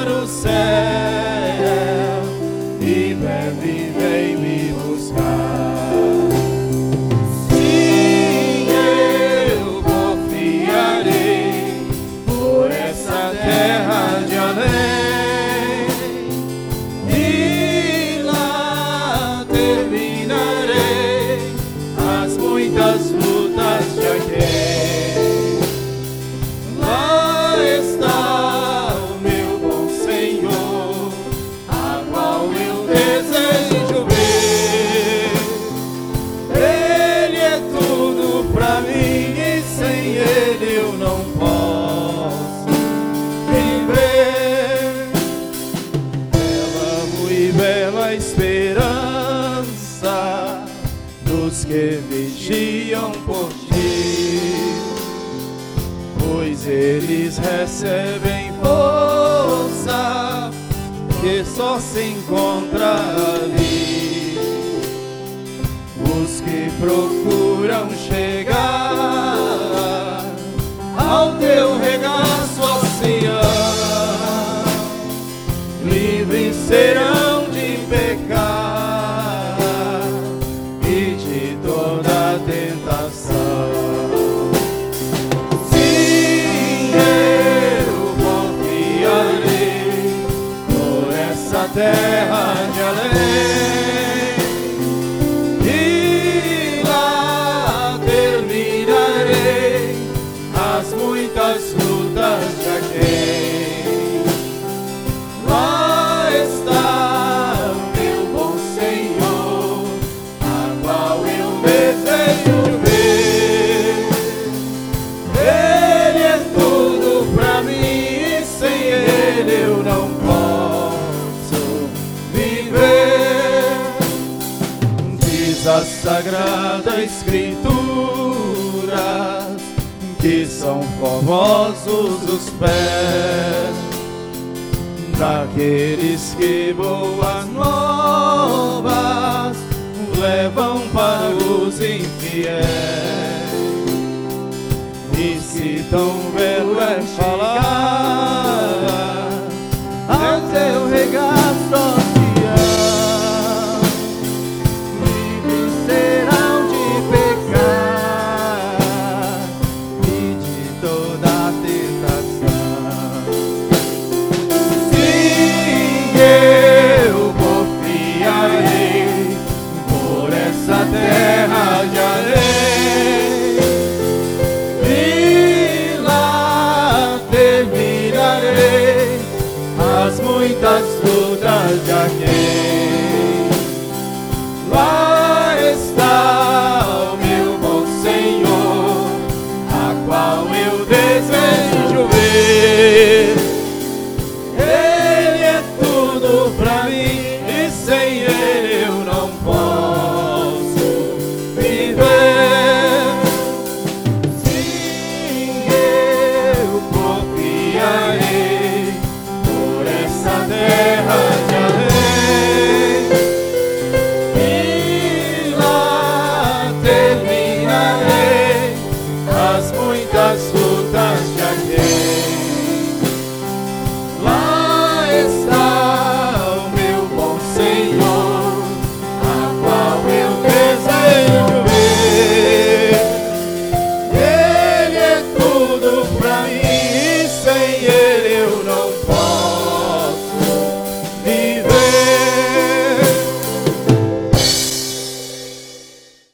para o céu e breve vem me buscar. Sim, eu confiarei por essa terra de além e lá terminarei as muitas lutas de alguém. Lá está o meu bom Senhor, a qual eu desejo ver. Ele é tudo pra mim e sem Ele eu não posso viver. Bela, muito bela esperança dos que vigiam por ti, pois eles recebem força que só se encontra ali. Os que procuram chegar ao teu regaço, ó Sião, livres serão de pecar e de toda tentação. Sim, eu confiarei por essa terra de além e lá terminarei as muitas lutas de alguém. Lá está o meu bom Senhor, a qual eu desejo ver. Ele é tudo pra mim e sem Ele eu não posso viver. Diz a Sagrada Escritura que são formosos os pés daqueles que boas novas levam para os infiéis. E se tão belo é falar ao teu regaço, ó Sião, livres serão de pecar e de toda